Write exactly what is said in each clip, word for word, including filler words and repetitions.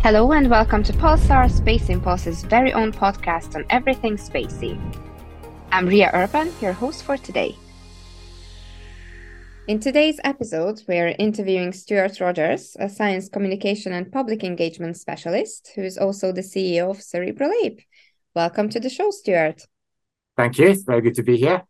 Hello and welcome to Pulsar, Space Impulse's very own podcast on everything spacey. I'm Ria Urban, your host for today. In today's episode, we're interviewing Stuart Rogers, a science communication and public engagement specialist, who is also the C E O of Cerebral Ape. Welcome to the show, Stuart. Thank you. It's very good to be here.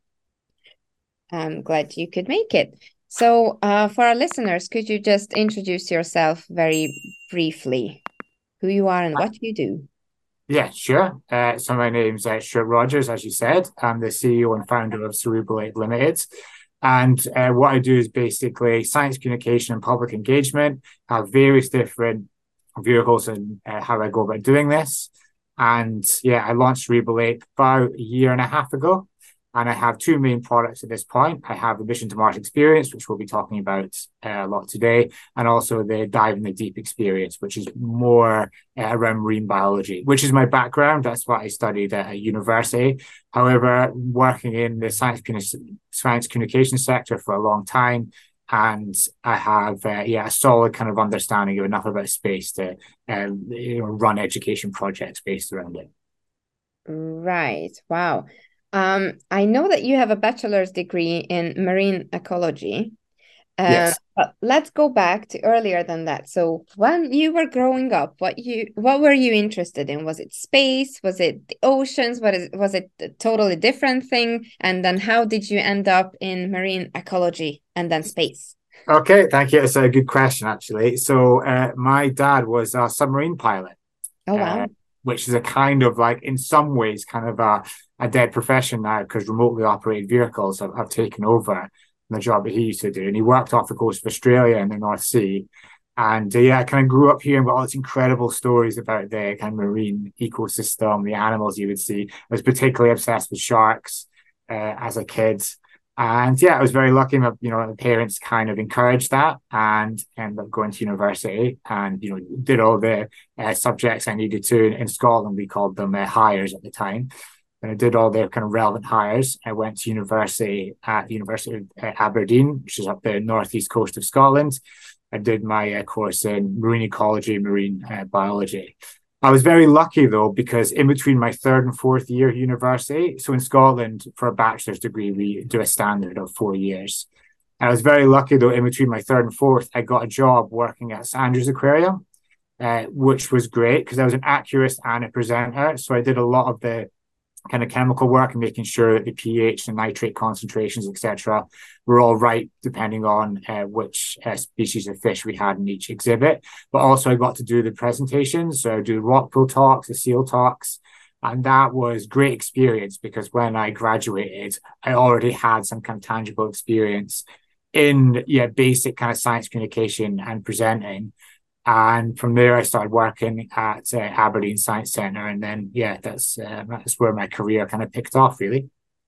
I'm glad you could make it. So uh, for our listeners, could you just introduce yourself very briefly? Who you are and what you do? Yeah, sure. Uh, so my name's uh, Stuart Rogers, as you said. I'm the C E O and founder of Cerebral Ape Limited. And uh, what I do is basically science communication and public engagement. I have various different vehicles and uh, how I go about doing this. And yeah, I launched Cerebral Ape about a year and a half ago. And I have two main products at this point. I have the Mission to Mars experience, which we'll be talking about uh, a lot today, and also the Dive in the Deep experience, which is more uh, around marine biology, which is my background. That's what I studied at a university. However, working in the science, science communication sector for a long time, and I have uh, yeah a solid kind of understanding of enough about space to uh, you know, run education projects based around it. Right. Wow. Um, I know that you have a bachelor's degree in marine ecology. Uh, Yes. but let's go back to earlier than that. So when you were growing up, what you what were you interested in? Was it space? Was it the oceans? What is was it a totally different thing? And then how did you end up in marine ecology and then space? Okay, thank you. It's a good question, actually. So, uh, my dad was a submarine pilot, Oh, uh, wow. which is a kind of like, in some ways, kind of a, a dead profession now because remotely operated vehicles have, have taken over the job that he used to do. And he worked off the coast of Australia in the North Sea. And uh, yeah, I kind of grew up hearing about all these incredible stories about the kind of marine ecosystem, the animals you would see. I was particularly obsessed with sharks uh, as a kid. And yeah, I was very lucky. My, you know, my parents kind of encouraged that and ended up going to university and, you know, did all the uh, subjects I needed to. In Scotland, we called them uh, hires at the time. And I did all the kind of relevant hires. I went to university at the University of uh, Aberdeen, which is up the northeast coast of Scotland. I did my uh, course in marine ecology, marine uh, biology. I was very lucky though, because in between my third and fourth year of university, so in Scotland, for a bachelor's degree, we do a standard of four years. And I was very lucky though, in between my third and fourth, I got a job working at St Andrews Aquarium, uh, which was great because I was an accurist and a presenter. So I did a lot of the kind of chemical work and making sure that the pH and nitrate concentrations, et cetera, were all right, depending on uh, which uh, species of fish we had in each exhibit. But also I got to do the presentations, so I do rockpool talks, the seal talks, and that was great experience because when I graduated, I already had some kind of tangible experience in yeah basic kind of science communication and presenting. And from there, I started working at uh, Aberdeen Science Centre, and then yeah, that's uh, that's where my career kind of picked off, really.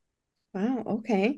Wow, okay.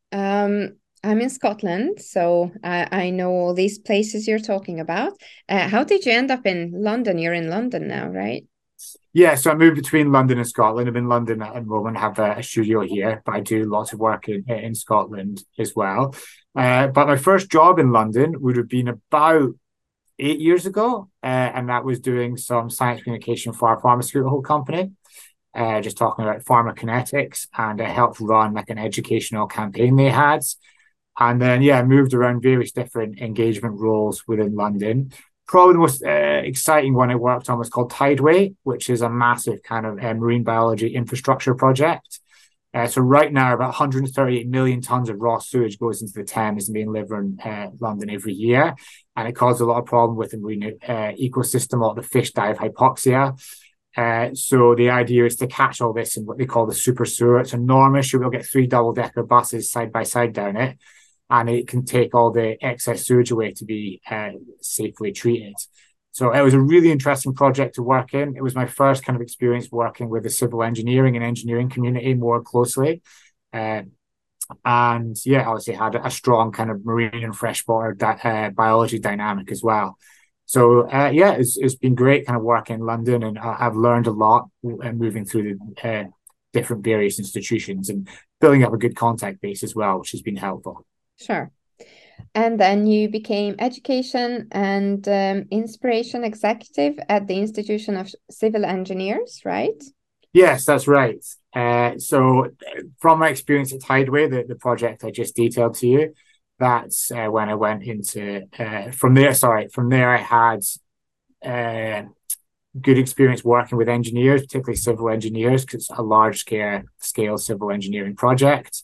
Um, I'm in Scotland, so I, I know all these places you're talking about. Uh, how did you end up in London? You're in London now, right? Yeah, so I moved between London and Scotland. I'm in London at the moment, have a, a studio here, but I do lots of work in in Scotland as well. Uh, but my first job in London would have been about eight years ago, uh, and that was doing some science communication for a pharmaceutical company. Uh, just talking about pharmacokinetics, and I helped run like an educational campaign they had. And then, yeah, I moved around various different engagement roles within London. Probably the most uh, exciting one I worked on was called Tideway, which is a massive kind of uh, marine biology infrastructure project. Uh, so right now, about one hundred thirty-eight million tons of raw sewage goes into the Thames and being delivered in uh, London every year. And it caused a lot of problem with the marine uh, ecosystem, all the fish die of hypoxia. Uh, so the idea is to catch all this in what they call the super sewer. It's enormous. You will get three double-decker buses side by side down it, and it can take all the excess sewage away to be uh, safely treated. So it was a really interesting project to work in. It was my first kind of experience working with the civil engineering and engineering community more closely. Uh, and yeah, obviously had a strong kind of marine and freshwater di- uh, biology dynamic as well. So uh, yeah, it's it's been great kind of working in London, and I've learned a lot uh, moving through the uh, different various institutions and building up a good contact base as well, which has been helpful. Sure. And then you became education and um, inspiration executive at the Institution of Civil Engineers, right? Yes, that's right. Uh, so from my experience at Tideway, the, the project I just detailed to you, that's uh, when I went into, uh, from there, sorry, from there I had uh, good experience working with engineers, particularly civil engineers, because it's a large scale, scale civil engineering project.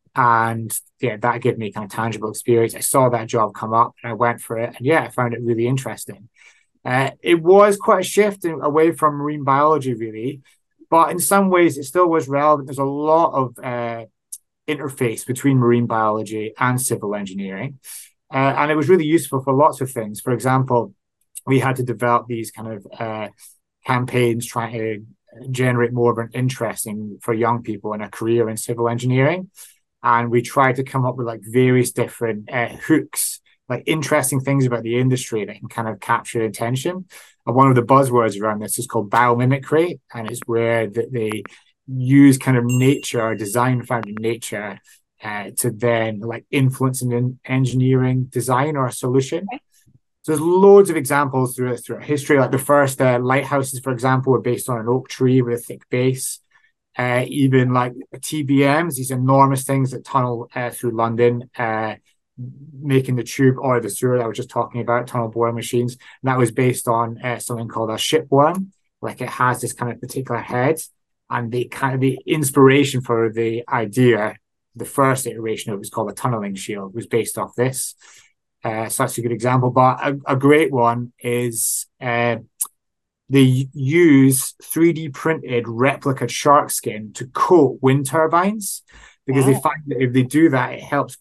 And yeah, that gave me kind of tangible experience. I saw that job come up and I went for it. And yeah, I found it really interesting. Uh, it was quite a shift in, away from marine biology, really. But in some ways, it still was relevant. There's a lot of uh, interface between marine biology and civil engineering. Uh, and it was really useful for lots of things. For example, we had to develop these kind of uh, campaigns trying to generate more of an interest in, for young people in a career in civil engineering. And we tried to come up with like various different uh, hooks, like interesting things about the industry that can kind of capture attention. And one of the buzzwords around this is called biomimicry, and it's where the, they use kind of nature or design found in nature uh, to then like influence an engineering design or a solution. Okay. So there's loads of examples through throughout history. Like the first uh, lighthouses, for example, were based on an oak tree with a thick base. Uh, even like T B Ms, these enormous things that tunnel uh, through London, uh, making the tube or the sewer that I was just talking about, tunnel boring machines. And that was based on uh, something called a shipworm. Like it has this kind of particular head, and the kind of the inspiration for the idea, the first iteration of it was called a tunneling shield, was based off this. Uh, so that's a good example. But a, a great one is uh, they use three D printed replica shark skin to coat wind turbines, because wow. they find that if they do that, it helps,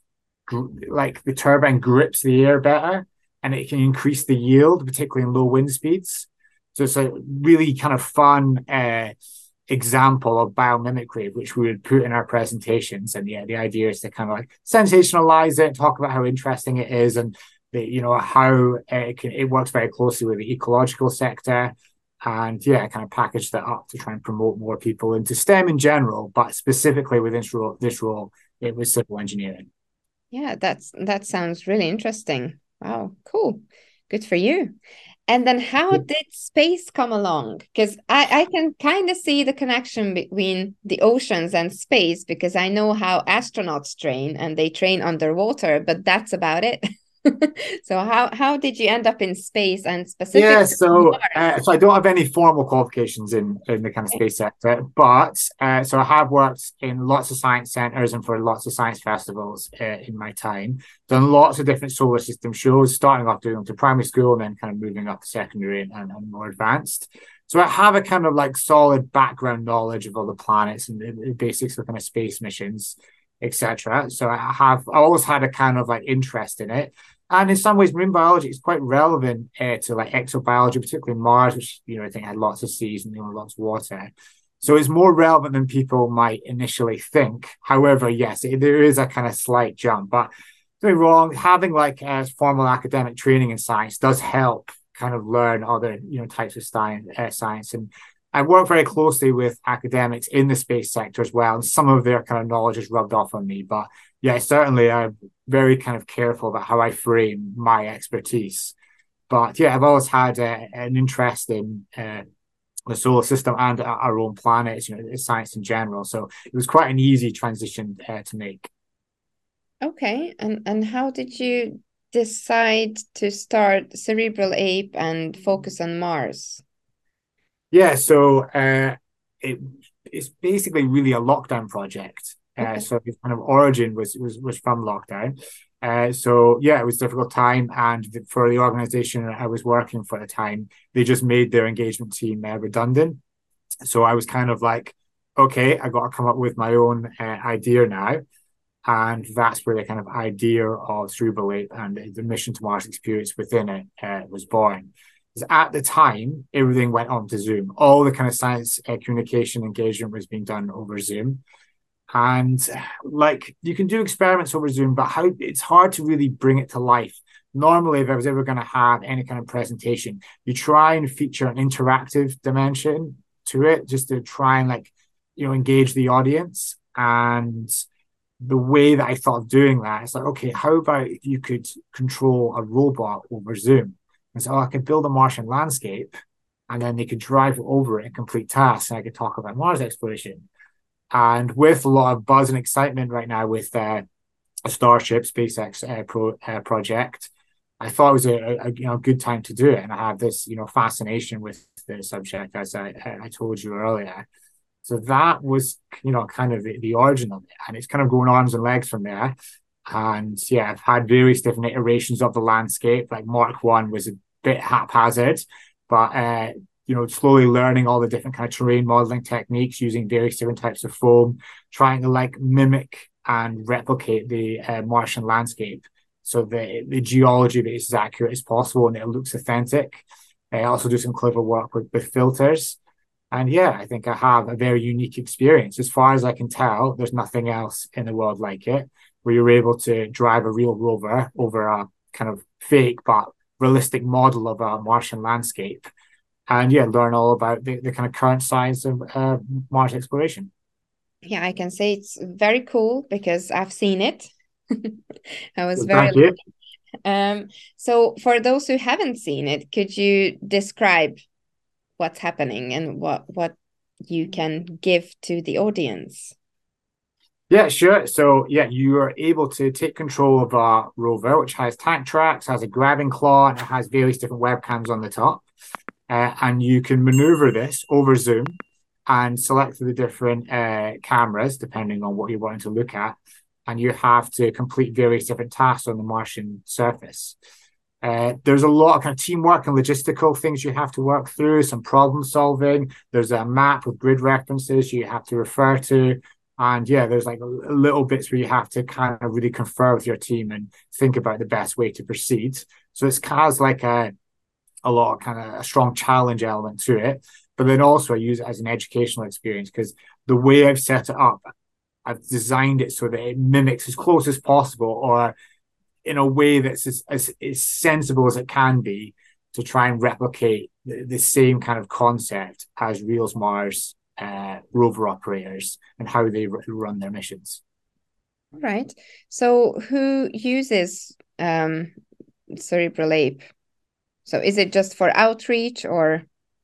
like the turbine grips the air better and it can increase the yield, particularly in low wind speeds. So it's a really kind of fun uh, example of biomimicry, which we would put in our presentations. And yeah, the idea is to kind of like sensationalize it, talk about how interesting it is, and the, you know, how it can, it works very closely with the ecological sector. And yeah, kind of package that up to try and promote more people into STEM in general, but specifically within this role, this role, it was civil engineering. Yeah, that's that sounds really interesting. Wow, cool. Good for you. And then how yeah. did space come along? Because I, I can kind of see the connection between the oceans and space, because I know how astronauts train and they train underwater, but that's about it. So how how did you end up in space, and specifically? Yeah, so uh, so I don't have any formal qualifications in in the kind of space sector, but uh, so I have worked in lots of science centers and for lots of science festivals uh, in my time. Done lots of different solar system shows, starting off doing them to primary school and then kind of moving up to secondary and, and, and more advanced. So I have a kind of like solid background knowledge of all the planets and the, the basics of kind of space missions, et cetera. So I have I always had a kind of like interest in it. And in some ways, marine biology is quite relevant uh, to like exobiology, particularly Mars, which, you know, I think had lots of seas and, you know, lots of water. So it's more relevant than people might initially think. However, yes, it, there is a kind of slight jump. But don't be wrong, having like a formal academic training in science does help kind of learn other, you know, types of science. Uh, science. And I work very closely with academics in the space sector as well. And some of their kind of knowledge is rubbed off on me. But yeah, certainly I'm very kind of careful about how I frame my expertise. But yeah, I've always had uh, an interest in uh, the solar system and our own planets, you know, science in general. So it was quite an easy transition uh, to make. Okay. And, and how did you decide to start Cerebral Ape and focus on Mars? Yeah, so uh, it, it's basically really a lockdown project. Uh, okay. So its kind of origin was was was from lockdown. Uh, so yeah, it was a difficult time, and for the organization I was working for at the time, they just made their engagement team uh, redundant. So I was kind of like, okay, I got to come up with my own uh, idea now, and that's where the kind of idea of Cerebral Ape and the mission to Mars experience within it uh, was born. At the time, everything went on to Zoom. All the kind of science uh, communication engagement was being done over Zoom. And like you can do experiments over Zoom, but how it's hard to really bring it to life. Normally, if I was ever going to have any kind of presentation, you try and feature an interactive dimension to it, just to try and like, you know, engage the audience. And the way that I thought of doing that, it's like, okay, how about if you could control a robot over Zoom? And so oh, I could build a Martian landscape and then they could drive over it and complete tasks. And I could talk about Mars exploration. And with a lot of buzz and excitement right now with uh, a Starship SpaceX uh, pro, uh, project, I thought it was a, a you know good time to do it. And I have this you know fascination with the subject, as I, I told you earlier. So that was, you know, kind of the, the origin of it. And it's kind of going arms and legs from there. And yeah, I've had various different iterations of the landscape. Like Mark One was a bit haphazard, but, uh, you know, slowly learning all the different kind of terrain modeling techniques using various different types of foam, trying to like mimic and replicate the uh, Martian landscape so that the geology is as accurate as possible and it looks authentic. I also do some clever work with, with filters. And yeah, I think I have a very unique experience. As far as I can tell, there's nothing else in the world like it, where you're able to drive a real rover over a kind of fake but realistic model of a Martian landscape. And yeah, learn all about the, the kind of current science of uh, Mars exploration. Yeah, I can say it's very cool because I've seen it. I was So very thank you. um so for those who haven't seen it, could you describe what's happening and what what you can give to the audience? Yeah, sure. So yeah, you are able to take control of a rover, which has tank tracks, has a grabbing claw, and it has various different webcams on the top. Uh, and you can maneuver this over Zoom and select the different uh, cameras, depending on what you're wanting to look at. And you have to complete various different tasks on the Martian surface. Uh, there's a lot of kind of teamwork and logistical things you have to work through, some problem solving. There's a map with grid references you have to refer to. And yeah, there's like little bits where you have to kind of really confer with your team and think about the best way to proceed. So it's kind of like a, a lot of kind of a strong challenge element to it. But then also I use it as an educational experience because the way I've set it up, I've designed it so that it mimics as close as possible or in a way that's as, as, as sensible as it can be to try and replicate the, the same kind of concept as Real Mars uh, rover operators and how they r- run their missions. All right. So who uses um, Cerebral Ape? So is it just for outreach or?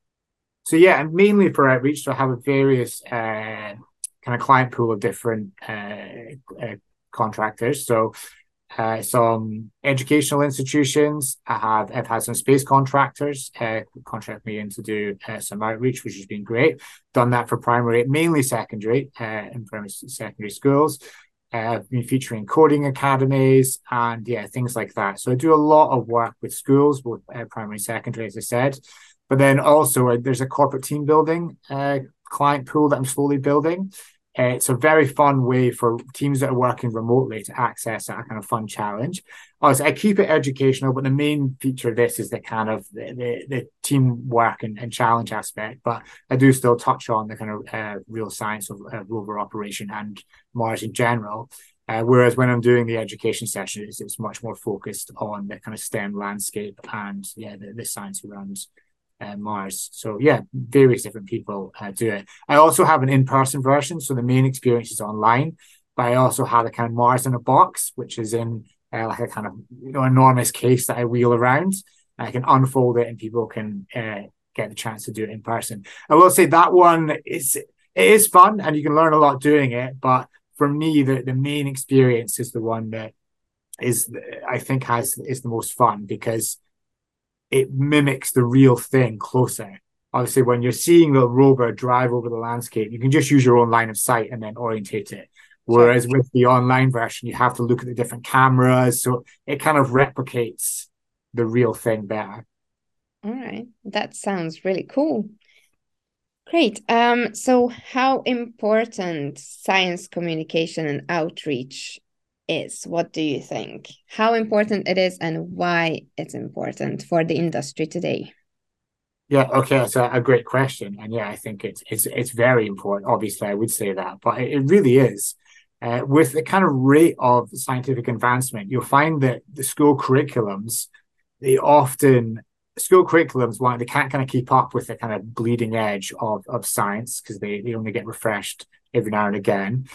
So yeah, and mainly for outreach. So I have a various uh, kind of client pool of different uh, uh, contractors. So Uh, some educational institutions. I have I've had some space contractors uh, contract me in to do uh, some outreach, which has been great. Done that for primary, mainly secondary, uh, in primary secondary schools. Uh, I've been featuring coding academies and yeah, things like that. So I do a lot of work with schools, both uh, primary, secondary, as I said. But then also uh, there's a corporate team building uh, client pool that I'm slowly building. Uh, it's a very fun way for teams that are working remotely to access that kind of fun challenge. Also, I keep it educational, but the main feature of this is the kind of the, the, the teamwork and, and challenge aspect. But I do still touch on the kind of uh, real science of uh, rover operation and Mars in general. Uh, whereas when I'm doing the education sessions, it's much more focused on the kind of STEM landscape and yeah, the, the science around Uh, Mars. So yeah, various different people uh, do it. I also have an in-person version, so the main experience is online, but I also have a kind of Mars in a box, which is in uh, like a kind of you know enormous case that I wheel around. I can unfold it and people can uh, get the chance to do it in person. I will say that one is it is fun and you can learn a lot doing it, but for me the, the main experience is the one that is I think has is the most fun because it mimics the real thing closer. Obviously, when you're seeing the rover drive over the landscape, you can just use your own line of sight and then orientate it. Whereas sure. with the online version, you have to look at the different cameras. So it kind of replicates the real thing better. All right. That sounds really cool. Great. Um, so how important science communication and outreach is? What do you think? How important it is and why it's important for the industry today? Yeah, okay, that's a, a great question. And yeah, I think it's it's it's very important. Obviously, I would say that, but it, it really is. Uh, with the kind of rate of scientific advancement, you'll find that the school curriculums, they often school curriculums one they can't kind of keep up with the kind of bleeding edge of of science because they, they only get refreshed every now and again.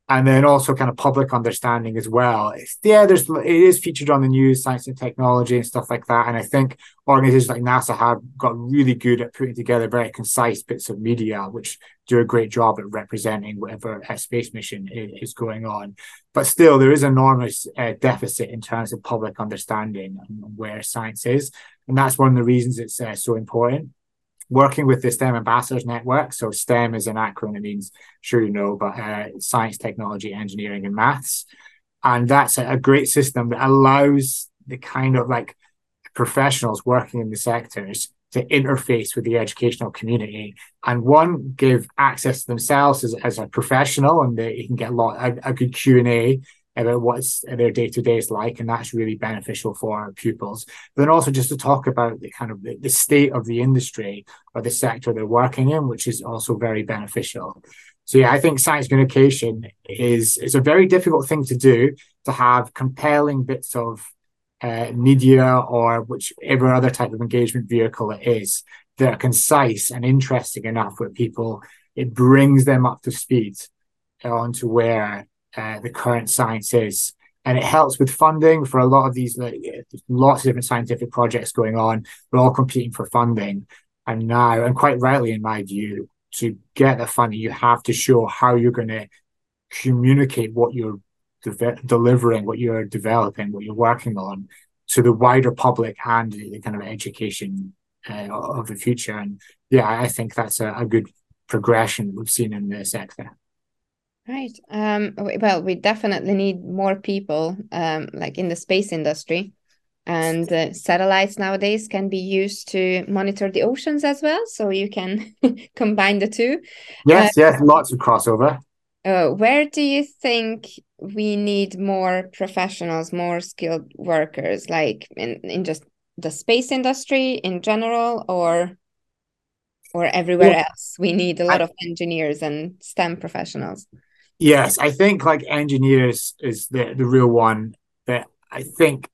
And then also kind of public understanding as well. It's, yeah, there's it is featured on the news, science and technology and stuff like that. And I think organizations like NASA have got really good at putting together very concise bits of media, which do a great job at representing whatever uh, space mission is, is going on. But still, there is enormous uh, deficit in terms of public understanding and where science is. And that's one of the reasons it's uh, so important. Working with the STEM Ambassadors Network. So STEM is an acronym, it means, sure you know, but uh, science, technology, engineering, and maths. And that's a, a great system that allows the kind of like professionals working in the sectors to interface with the educational community and one, give access to themselves as, as a professional, and they you can get a lot a, a good Q and A about what their day-to-day is like, and that's really beneficial for our pupils. But then also just to talk about the kind of the, the state of the industry or the sector they're working in, which is also very beneficial. So yeah, I think science communication is, is a very difficult thing to do, to have compelling bits of uh, media or whichever other type of engagement vehicle it is that are concise and interesting enough where people, it brings them up to speed onto where Uh, the current science is, and it helps with funding for a lot of these. Like, lots of different scientific projects going on. We're all competing for funding, and now, and quite rightly, in my view, to get the funding, you have to show how you're going to communicate what you're de- delivering, what you're developing, what you're working on to the wider public and the kind of education uh, of the future. And yeah, I think that's a, a good progression we've seen in the sector. Right. Um, well, we definitely need more people, um, like in the space industry, and uh, satellites nowadays can be used to monitor the oceans as well. So you can combine the two. Yes, uh, yes, lots of crossover. Uh, where do you think we need more professionals, more skilled workers, like in, in just the space industry in general, or or everywhere well, else? We need a lot I, of engineers and STEM professionals. Yes, I think like engineers is the, the real one that I think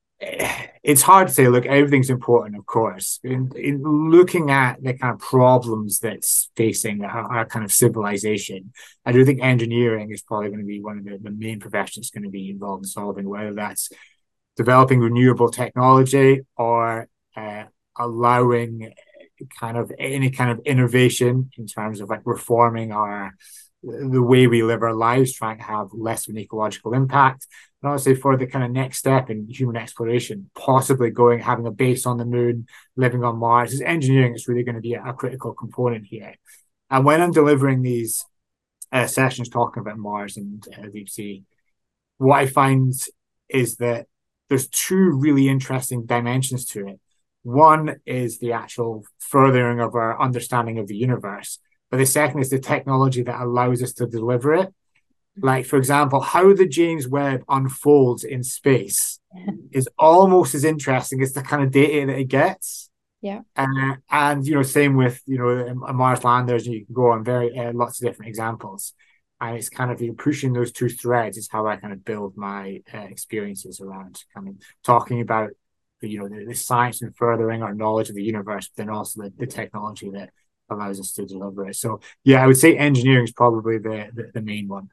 it's hard to say. Look, everything's important, of course. In, in looking at the kind of problems that's facing our, our kind of civilization, I do think engineering is probably going to be one of the, the main professions going to be involved in solving, whether that's developing renewable technology or uh, allowing kind of any kind of innovation in terms of like reforming our the way we live our lives, trying to have less of an ecological impact. And obviously for the kind of next step in human exploration, possibly going, having a base on the moon, living on Mars, is engineering is really going to be a, a critical component here. And when I'm delivering these uh, sessions talking about Mars and uh, deep sea, what I find is that there's two really interesting dimensions to it. One is the actual furthering of our understanding of the universe. But the second is the technology that allows us to deliver it. Like, for example, how the James Webb unfolds in space is almost as interesting as the kind of data that it gets. Yeah. Uh, and, you know, same with, you know, Mars landers, and you can go on very uh, lots of different examples. And it's kind of, you know, pushing those two threads is how I kind of build my uh, experiences around kind of talking about, the, you know, the, the science and furthering our knowledge of the universe, but then also the, the technology that allows us to deliver it. So yeah, I would say engineering is probably the, the, the main one.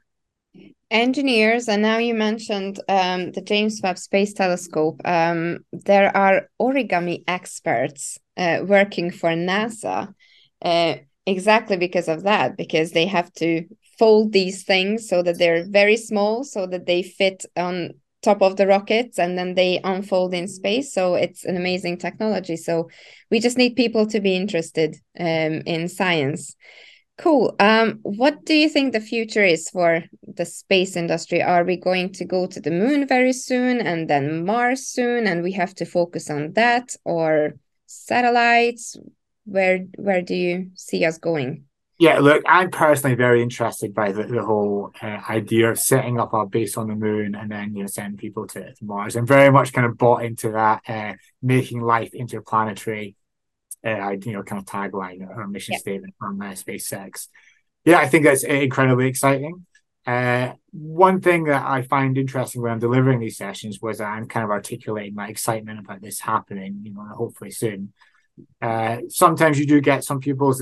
Engineers, and now you mentioned um, the James Webb Space Telescope. Um, there are origami experts uh, working for NASA uh, exactly because of that, because they have to fold these things so that they're very small, so that they fit on top of the rockets and then they unfold in space. So it's an amazing technology. So we just need people to be interested um, in science. Cool. Um, what do you think the future is for the space industry? Are we going to go to the moon very soon and then Mars soon, and we have to focus on that, or satellites? Where where do you see us going? Yeah, look, I'm personally very interested by the, the whole uh, idea of setting up our base on the moon and then, you know, sending people to, to Mars. I'm very much kind of bought into that, uh, making life interplanetary, uh, you know, kind of tagline or mission yeah. statement from uh, SpaceX. Yeah, I think that's incredibly exciting. Uh, one thing that I find interesting when I'm delivering these sessions was that I'm kind of articulating my excitement about this happening, you know, hopefully soon. Uh, sometimes you do get some pupils that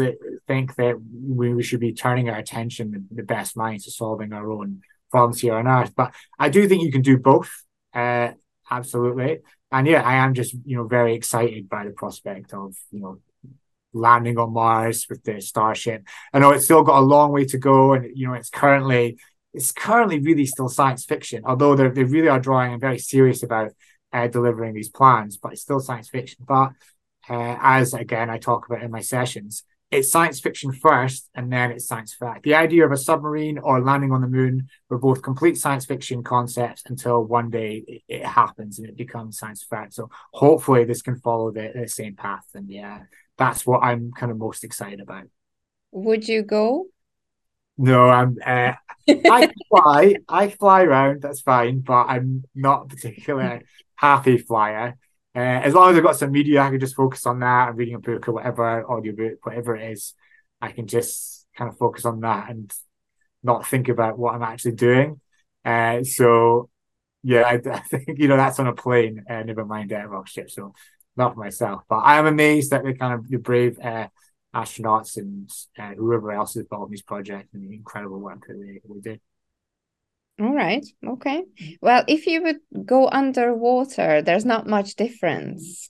think that we, we should be turning our attention, the best minds, to solving our own problems here on Earth. But I do think you can do both. Uh, absolutely. And yeah, I am just, you know, very excited by the prospect of, you know, landing on Mars with the Starship. I know it's still got a long way to go, and you know, it's currently it's currently really still science fiction, although they they really are drawing and very serious about uh, delivering these plans, but it's still science fiction. But uh, as again I talk about in my sessions, it's science fiction first, and then it's science fact. The idea of a submarine or landing on the moon were both complete science fiction concepts until one day it, it happens and it becomes science fact. So hopefully this can follow the, the same path. And yeah, that's what I'm kind of most excited about. Would you go? No, I'm. Uh, I fly. I fly around. That's fine, but I'm not a particularly happy flyer. Uh, as long as I've got some media, I can just focus on that. I'm reading a book or whatever, audiobook, whatever it is. I can just kind of focus on that and not think about what I'm actually doing. Uh, so yeah, I, I think you know that's on a plane. Uh, never mind a rocket ship. So not for myself, but I am amazed that the kind of the brave uh, astronauts and uh, whoever else is involved in these projects and the incredible work that they, they did. All right. Okay. Well, if you would go underwater, there's not much difference.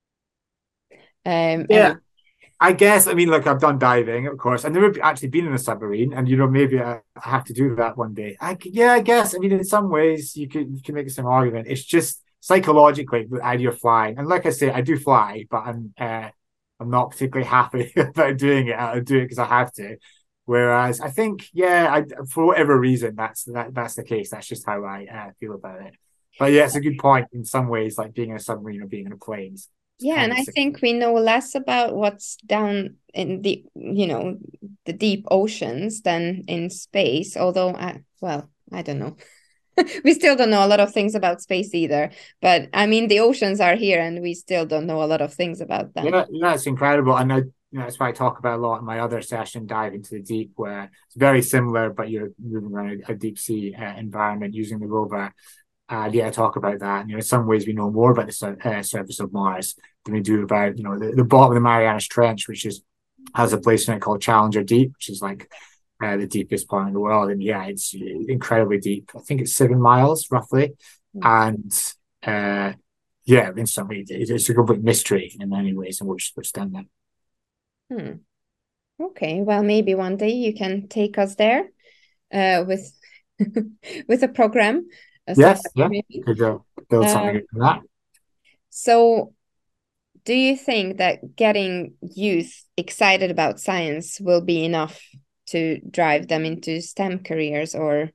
Um, yeah, and I guess. I mean, look, I've done diving, of course. I've never actually been in a submarine, and you know, maybe I have to do that one day. I yeah, I guess. I mean, in some ways, you could you can make the same argument. It's just psychologically the idea of flying, and like I say, I do fly, but I'm uh, I'm not particularly happy about doing it. I do it because I have to. Whereas I think, yeah, I, for whatever reason, that's that that's the case. That's just how I uh, feel about it. But yeah, it's a good point in some ways, like being in a submarine or being in a plane. It's, it's yeah, kind and of I sick. think we know less about what's down in the, you know, the deep oceans than in space. Although, I, well, I don't know. We still don't know a lot of things about space either. But I mean, the oceans are here, and we still don't know a lot of things about them. Yeah, yeah, it's incredible. And I, you know, that's why I talk about a lot in my other session, Dive into the Deep, where it's very similar, but you're moving around a, a deep sea uh, environment using the rover. And yeah, I talk about that. And, you know, in some ways we know more about the uh, surface of Mars than we do about, you know, the, the bottom of the Marianas Trench, which is has a place in it called Challenger Deep, which is like uh, the deepest part in the world. And yeah, it's incredibly deep. I think it's seven miles roughly. And uh, yeah, in some ways, it's a complete mystery in many ways in which which done that. Hmm. Okay, well, maybe one day you can take us there uh, with with a program. Uh, Yes, sometime yeah, maybe. could uh, build something Um, into that. so, do you think that getting youth excited about science will be enough to drive them into STEM careers, or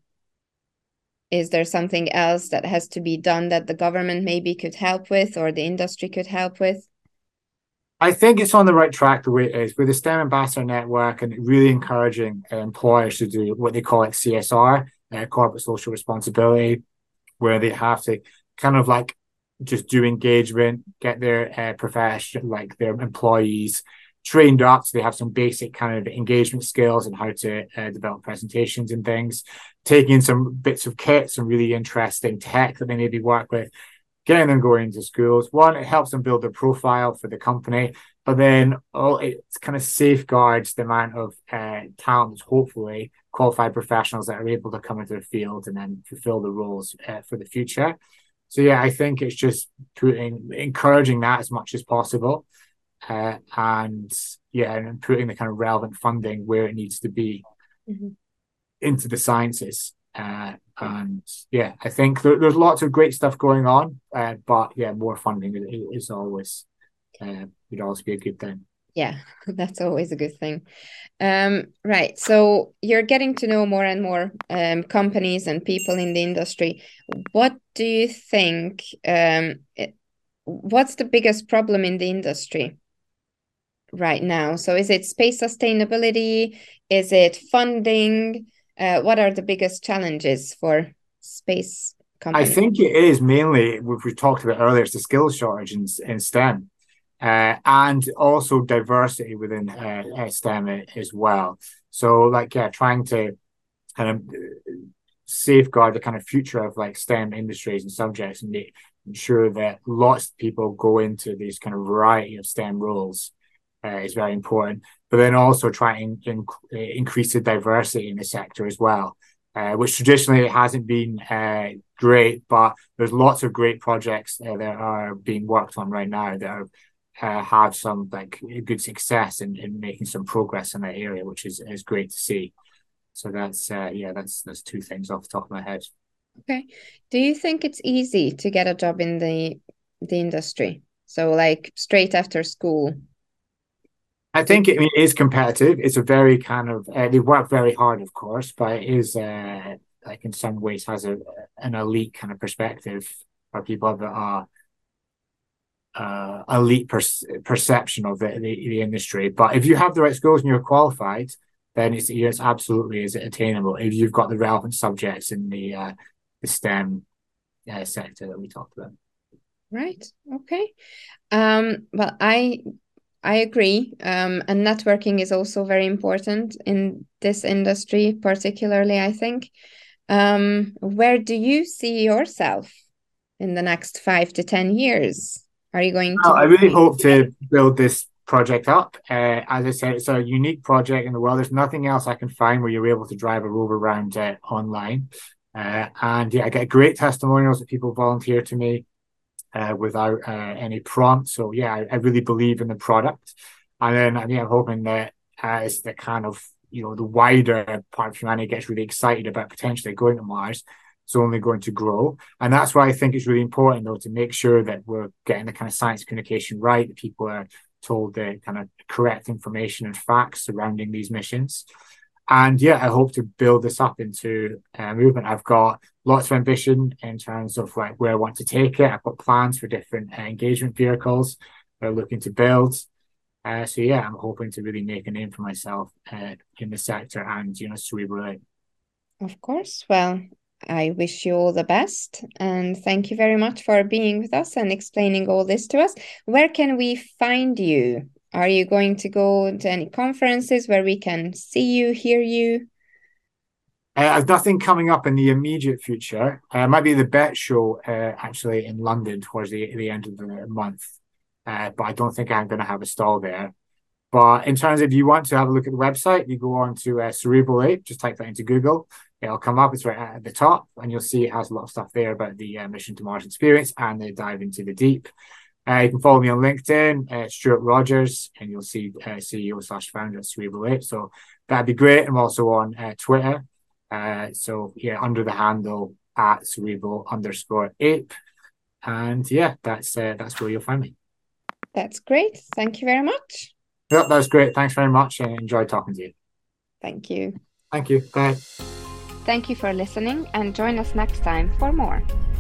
is there something else that has to be done that the government maybe could help with, or the industry could help with? I think it's on the right track the way it is with the STEM Ambassador Network and really encouraging uh, employers to do what they call it C S R, uh, corporate social responsibility, where they have to kind of like just do engagement, get their uh, profession, like their employees trained up so they have some basic kind of engagement skills and how to uh, develop presentations and things, taking in some bits of kit, some really interesting tech that they maybe work with, getting them going into schools. One, it helps them build a profile for the company, but then oh, it kind of safeguards the amount of uh, talent, hopefully qualified professionals that are able to come into the field and then fulfill the roles uh, for the future. So yeah, I think it's just putting encouraging that as much as possible, uh, and yeah, and putting the kind of relevant funding where it needs to be mm-hmm. into the sciences. Uh, and yeah, I think there, there's lots of great stuff going on, uh, but yeah, more funding is, is always uh, would always be a good thing. Yeah, that's always a good thing. Um, right. So you're getting to know more and more um, companies and people in the industry. What do you think? Um, it, what's the biggest problem in the industry right now? So is it space sustainability? Is it funding? Uh, what are the biggest challenges for space companies? I think it is mainly, what we talked about earlier, it's the skills shortage in, in STEM. Uh, and also diversity within uh, STEM as well. So, like, yeah, trying to kind of safeguard the kind of future of like STEM industries and subjects and make ensure that lots of people go into these kind of variety of STEM roles uh, is very important. But then also trying to in, increase the diversity in the sector as well, uh, which traditionally hasn't been uh, great. But there's lots of great projects uh, that are being worked on right now that are, uh, have some like good success in, in making some progress in that area, which is is great to see. So that's uh, yeah, that's that's two things off the top of my head. Okay. Do you think it's easy to get a job in the the industry? So like straight after school? I think it, I mean, it is competitive. It's a very kind of uh, they work very hard, of course, but it is uh, like in some ways has a an elite kind of perspective for people that are uh, elite per perception of the, the the industry. But if you have the right skills and you're qualified, then it's it's absolutely is attainable if you've got the relevant subjects in the uh, the STEM uh, sector that we talked about. Right. Okay. Um, well, I I agree. Um, and networking is also very important in this industry, particularly, I think. Um, where do you see yourself in the next five to ten years? Are you going to Well, I be really hope to build this project up. Uh, as I said, it's a unique project in the world. There's nothing else I can find where you're able to drive a rover around uh, online. Uh, and yeah, I get great testimonials that people volunteer to me uh, without uh, any prompt. So yeah, I, I really believe in the product. And then I mean, I'm hoping that as the kind of, you know, the wider part of humanity gets really excited about potentially going to Mars, it's only going to grow. And that's why I think it's really important, though, to make sure that we're getting the kind of science communication right, that people are told the kind of correct information and facts surrounding these missions. And yeah, I hope to build this up into a movement. I've got lots of ambition in terms of like where I want to take it. I've got plans for different uh, engagement vehicles that I'm looking to build. Uh, so yeah, I'm hoping to really make a name for myself uh, in the sector and, you know, Cerebral eight. Of course. Well, I wish you all the best. And thank you very much for being with us and explaining all this to us. Where can we find you? Are you going to go to any conferences where we can see you, hear you? Uh, I've nothing coming up in the immediate future. Uh, might be the Bet Show uh, actually in London towards the, the end of the month. Uh, but I don't think I'm going to have a stall there. But in terms of if you want to have a look at the website, you go on to uh, Cerebral eight, just type that into Google. It'll come up, it's right at the top, and you'll see it has a lot of stuff there about the uh, Mission to Mars experience and the dive into the deep. Uh, you can follow me on LinkedIn, uh, Stuart Rogers, and you'll see uh, C E O slash founder at Cerebral eight. So that'd be great. I'm also on uh, Twitter. Uh, so yeah, under the handle at Cerebral underscore ape. And yeah, that's uh, that's where you'll find me. That's great. Thank you very much. Yep, that was great. Thanks very much and enjoyed talking to you. Thank you. Thank you. Bye. Thank you for listening and join us next time for more.